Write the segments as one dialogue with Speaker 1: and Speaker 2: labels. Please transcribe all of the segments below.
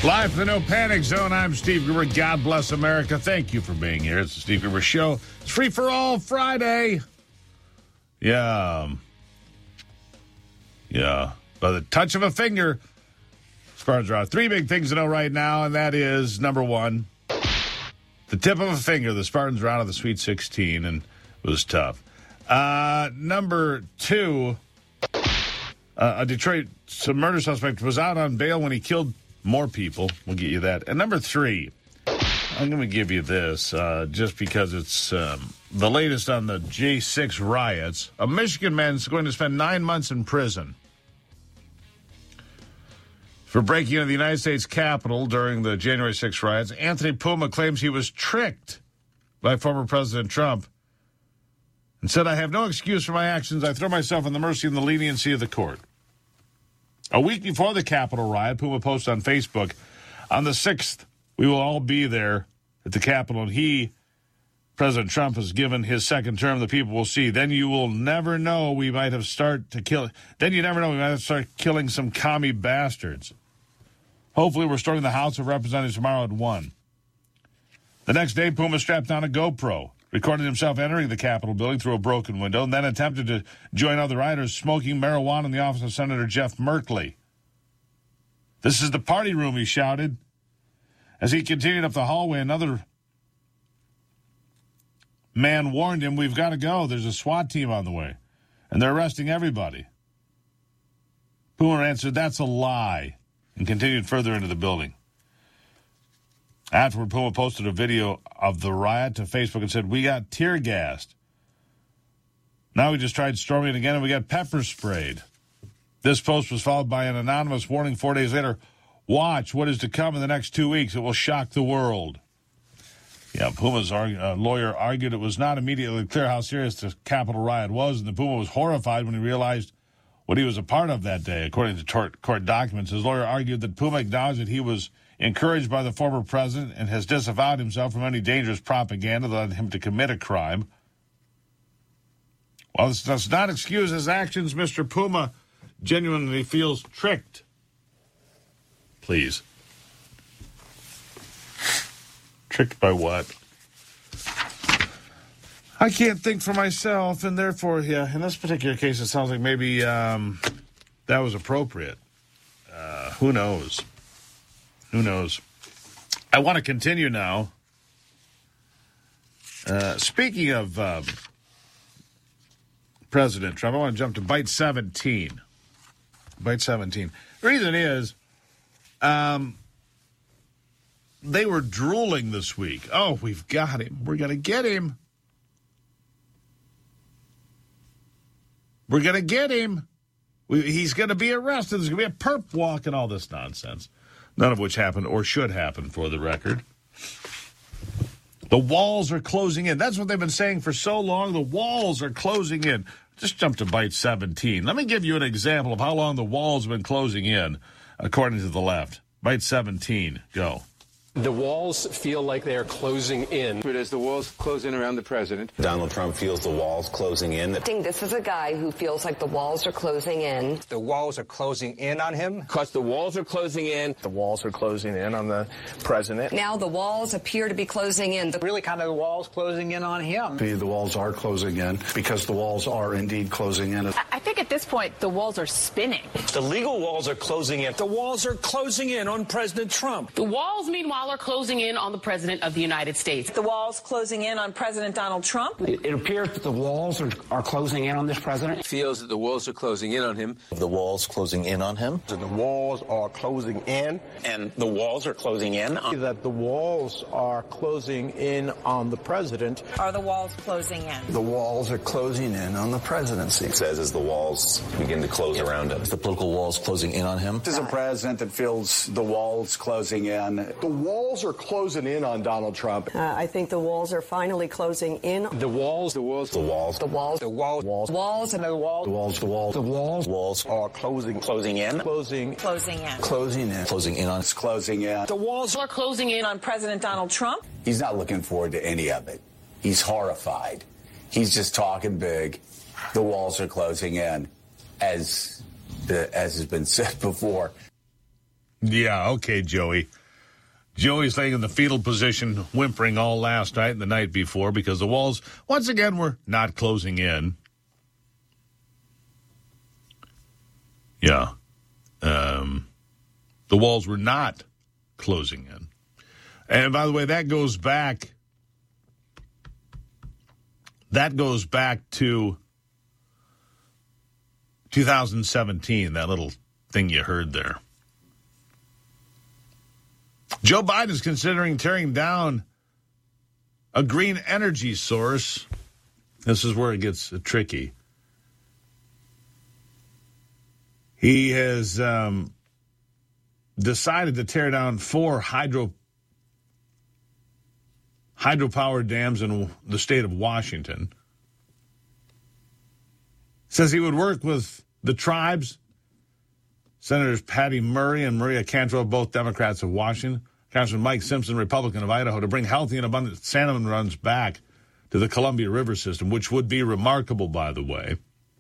Speaker 1: Live from the No Panic Zone, I'm Steve Gruber. God bless America. Thank you for being here. It's the Steve Gruber Show. It's Free for All Friday. Yeah. By the touch of a finger, Spartans are out. Three big things to know right now, and that is, number one, the tip of a finger. The Spartans are out of the Sweet 16, and it was tough. Number two, a Detroit murder suspect was out on bail when he killed more people. We'll get you that. And number three, I'm going to give you this just because it's the latest on the J6 riots. A Michigan man is going to spend 9 months in prison for breaking into the United States Capitol during the January 6 riots. Anthony Puma claims he was tricked by former President Trump and said, "I have no excuse for my actions. I throw myself in the mercy and the leniency of the court." A week before the Capitol riot, Puma posted on Facebook, "On the 6th, we will all be there at the Capitol, and President Trump, has given his second term. The people will see. Then you will never know we might have started to kill. Then you never know we might have started killing some commie bastards. Hopefully, we're storming the House of Representatives tomorrow at 1. The next day, Puma strapped on a GoPro, recorded himself entering the Capitol building through a broken window, and then attempted to join other rioters smoking marijuana in the office of Senator Jeff Merkley. "This is the party room," he shouted. As he continued up the hallway, another man warned him, "We've got to go. There's a SWAT team on the way, and they're arresting everybody." Puma answered, "That's a lie," and continued further into the building. Afterward, Puma posted a video of the riot to Facebook and said, "We got tear gassed. Now we just tried storming it again, and we got pepper sprayed." This post was followed by an anonymous warning 4 days later, "Watch what is to come in the next 2 weeks. It will shock the world." Yeah, Puma's lawyer argued it was not immediately clear how serious the Capitol riot was, and the Puma was horrified when he realized what he was a part of that day. According to court documents, his lawyer argued that Puma acknowledged that he was encouraged by the former president and has disavowed himself from any dangerous propaganda that led him to commit a crime. While this does not excuse his actions, Mr. Puma genuinely feels tricked. Please. Tricked by what? I can't think for myself, and therefore, yeah, in this particular case, it sounds like maybe that was appropriate. Who knows? Who knows? I want to continue now. Speaking of President Trump, I want to jump to Bite 17. Bite 17. The reason is they were drooling this week. "Oh, we've got him. We're going to get him. We're going to get him. He's going to be arrested. There's going to be a perp walk," and all this nonsense. None of which happened or should happen, for the record. The walls are closing in. That's what they've been saying for so long. The walls are closing in. Just jump to Bite 17. Let me give you an example of how long the walls have been closing in, according to the left. Bite 17. Go.
Speaker 2: The walls feel like they are closing in.
Speaker 3: As the walls close in around the president.
Speaker 4: Donald Trump feels the walls closing in.
Speaker 5: This is a guy who feels like the walls are closing in.
Speaker 6: The walls are closing in on him?
Speaker 7: Because the walls are closing in.
Speaker 6: The walls are closing in on the president.
Speaker 5: Now the walls appear to be closing in.
Speaker 6: Really kind of the walls closing in on him.
Speaker 8: The walls are closing in because the walls are indeed closing in.
Speaker 9: I think at this point, the walls are spinning.
Speaker 7: The legal walls are closing in.
Speaker 2: The walls are closing in on President Trump.
Speaker 9: The walls, meanwhile, are closing in on the President of the United States.
Speaker 5: The walls closing in on President Donald Trump.
Speaker 10: It appears that the walls are closing in on this president.
Speaker 3: Feels that the walls are closing in on him.
Speaker 4: The walls closing in on him.
Speaker 6: The walls are closing in.
Speaker 7: And the walls are closing in.
Speaker 6: That the walls are closing in on the president.
Speaker 5: Are the walls closing in?
Speaker 8: The walls are closing in on the presidency.
Speaker 4: It says as the walls begin to close around him. The political walls closing in on him.
Speaker 11: This is a president that feels the walls closing in.
Speaker 12: The walls are closing in on Donald Trump.
Speaker 5: I think the walls are finally closing in.
Speaker 2: The walls.
Speaker 4: The walls. The walls.
Speaker 5: The walls.
Speaker 6: The walls.
Speaker 5: Walls.
Speaker 6: And the walls.
Speaker 8: The walls. The walls.
Speaker 6: The walls.
Speaker 8: Walls
Speaker 6: are closing.
Speaker 7: Closing in.
Speaker 6: Closing.
Speaker 5: Closing in.
Speaker 8: Closing in.
Speaker 4: Closing in on.
Speaker 11: It's closing in.
Speaker 2: The walls
Speaker 9: are closing in
Speaker 5: on President Donald Trump.
Speaker 11: He's not looking forward to any of it. He's horrified. He's just talking big. The walls are closing in, as has been said before.
Speaker 1: Yeah, okay, Joey. Joey's laying in the fetal position, whimpering all last night and the night before because the walls, once again, were not closing in. Yeah. The walls were not closing in. And by the way, that goes back to 2017, that little thing you heard there. Joe Biden is considering tearing down a green energy source. This is where it gets tricky. He has decided to tear down 4 hydropower dams in the state of Washington. Says he would work with the tribes, Senators Patty Murray and Maria Cantrell, both Democrats of Washington, Congressman Mike Simpson, Republican of Idaho, to bring healthy and abundant salmon runs back to the Columbia River system, which would be remarkable, by the way.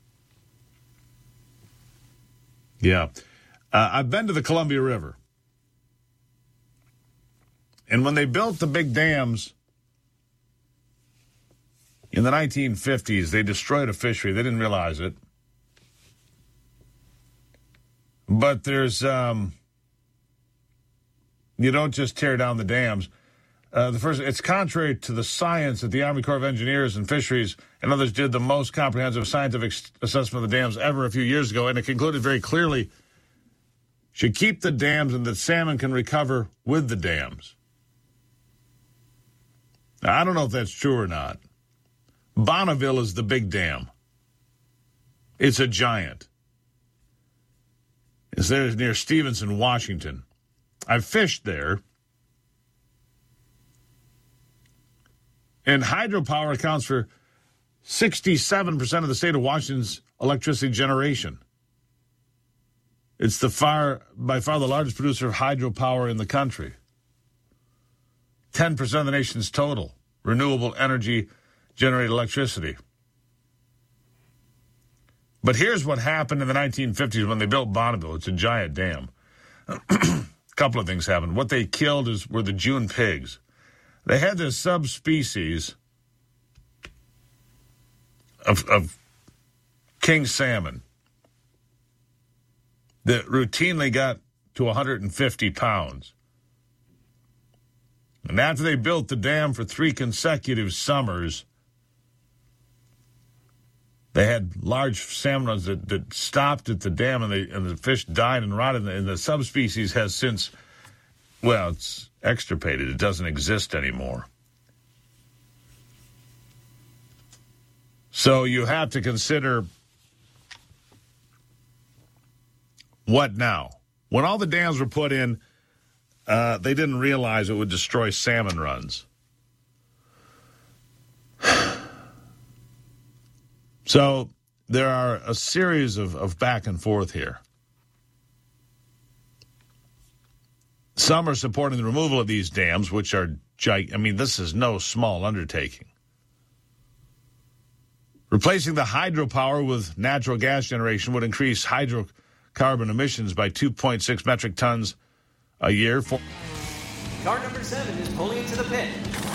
Speaker 1: Yeah. I've been to the Columbia River. And when they built the big dams in the 1950s, they destroyed a fishery. They didn't realize it. But there's, you don't just tear down the dams. It's contrary to the science that the Army Corps of Engineers and Fisheries and others did the most comprehensive scientific assessment of the dams ever a few years ago, and it concluded very clearly, should keep the dams and that salmon can recover with the dams. Now, I don't know if that's true or not. Bonneville is the big dam. It's a giant. It's there near Stevenson, Washington. I've fished there. And hydropower accounts for 67% of the state of Washington's electricity generation. It's by far the largest producer of hydropower in the country. 10% of the nation's total renewable energy generated electricity. But here's what happened in the 1950s when they built Bonneville. It's a giant dam. A couple of things happened. What they killed were the June pigs. They had this subspecies of king salmon that routinely got to 150 pounds. And after they built the dam for 3 consecutive summers, they had large salmon runs that stopped at the dam, and the fish died and rotted, and the subspecies has since, it's extirpated. It doesn't exist anymore. So you have to consider what now? When all the dams were put in, they didn't realize it would destroy salmon runs. So there are a series of back and forth here. Some are supporting the removal of these dams, which are this is no small undertaking. Replacing the hydropower with natural gas generation would increase hydrocarbon emissions by 2.6 metric tons a year.
Speaker 13: Car number 7 is pulling into the pit.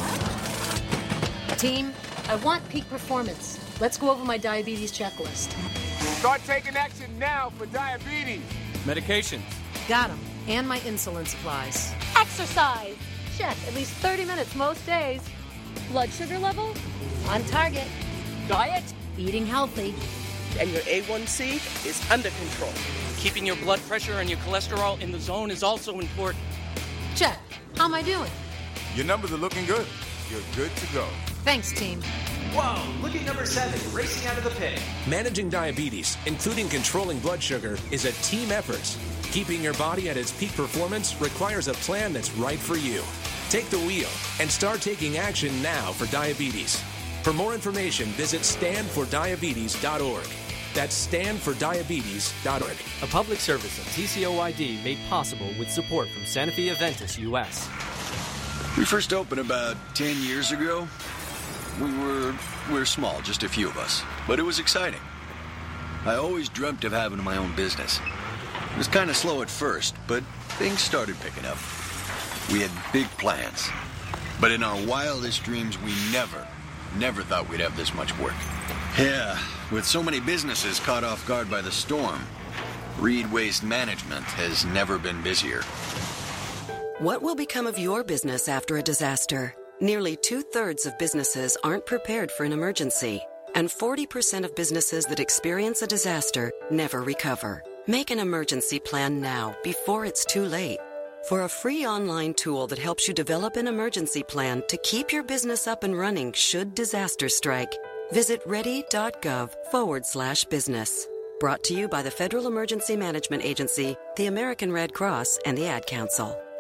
Speaker 14: Team, I want peak performance. Let's go over my diabetes checklist.
Speaker 15: Start taking action now for diabetes.
Speaker 13: Medication.
Speaker 14: Got them. And my insulin supplies.
Speaker 16: Exercise. Check. At least 30 minutes most days. Blood sugar level? On target.
Speaker 13: Diet?
Speaker 14: Eating healthy.
Speaker 17: And your A1C is under control.
Speaker 13: Keeping your blood pressure and your cholesterol in the zone is also important.
Speaker 14: Check. How am I doing?
Speaker 15: Your numbers are looking good. You're good to go.
Speaker 14: Thanks, team.
Speaker 13: Whoa, look at number 7, racing out of the pit.
Speaker 18: Managing diabetes, including controlling blood sugar, is a team effort. Keeping your body at its peak performance requires a plan that's right for you. Take the wheel and start taking action now for diabetes. For more information, visit standfordiabetes.org. That's standfordiabetes.org.
Speaker 19: A public service of TCOYD made possible with support from Sanofi Aventis US.
Speaker 20: We first opened about 10 years ago. We're small, just a few of us, but it was exciting. I always dreamt of having my own business. It was kind of slow at first, but things started picking up. We had big plans. But in our wildest dreams, we never thought we'd have this much work. Yeah, with so many businesses caught off guard by the storm, Reed Waste Management has never been busier.
Speaker 21: What will become of your business after a disaster? Nearly 2/3 of businesses aren't prepared for an emergency, and 40% of businesses that experience a disaster never recover. Make an emergency plan now, before it's too late. For a free online tool that helps you develop an emergency plan to keep your business up and running should disaster strike, visit ready.gov/business. Brought to you by the Federal Emergency Management Agency, the American Red Cross, and the Ad Council.